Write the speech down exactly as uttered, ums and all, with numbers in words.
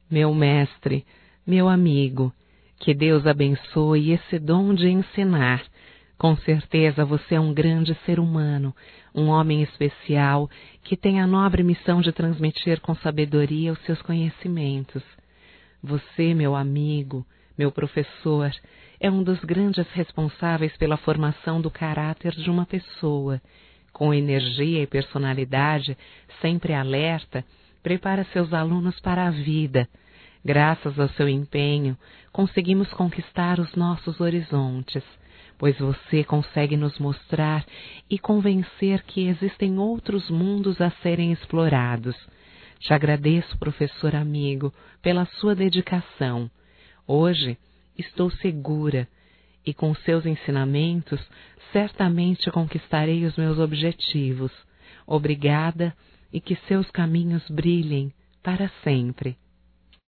Meu mestre, meu amigo, que Deus abençoe esse dom de ensinar. Com certeza você é um grande ser humano, um homem especial que tem a nobre missão de transmitir com sabedoria os seus conhecimentos. Você, meu amigo, meu professor, é um dos grandes responsáveis pela formação do caráter de uma pessoa. Com energia e personalidade, sempre alerta, prepara seus alunos para a vida. Graças ao seu empenho, conseguimos conquistar os nossos horizontes, pois você consegue nos mostrar e convencer que existem outros mundos a serem explorados. Te agradeço, professor amigo, pela sua dedicação. Hoje estou segura e com seus ensinamentos certamente conquistarei os meus objetivos. Obrigada e que seus caminhos brilhem para sempre.